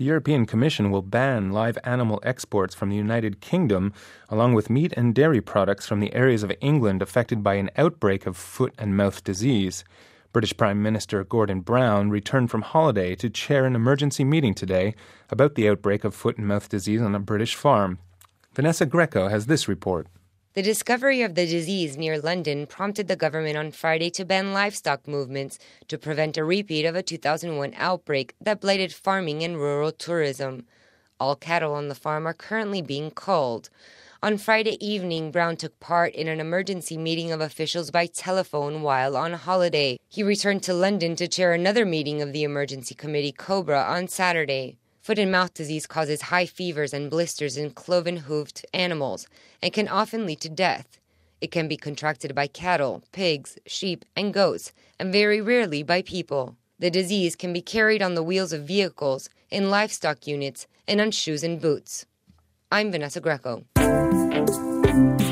The European Commission will ban live animal exports from the United Kingdom, along with meat and dairy products from the areas of England affected by an outbreak of foot and mouth disease. British Prime Minister Gordon Brown returned from holiday to chair an emergency meeting today about the outbreak of foot and mouth disease on a British farm. Vanessa Greco has this report. The discovery of the disease near London prompted the government on Friday to ban livestock movements to prevent a repeat of a 2001 outbreak that blighted farming and rural tourism. All cattle on the farm are currently being culled. On Friday evening, Brown took part in an emergency meeting of officials by telephone while on holiday. He returned to London to chair another meeting of the Emergency Committee COBRA on Saturday. Foot and mouth disease causes high fevers and blisters in cloven-hoofed animals and can often lead to death. It can be contracted by cattle, pigs, sheep, and goats, and very rarely by people. The disease can be carried on the wheels of vehicles, in livestock units, and on shoes and boots. I'm Vanessa Greco.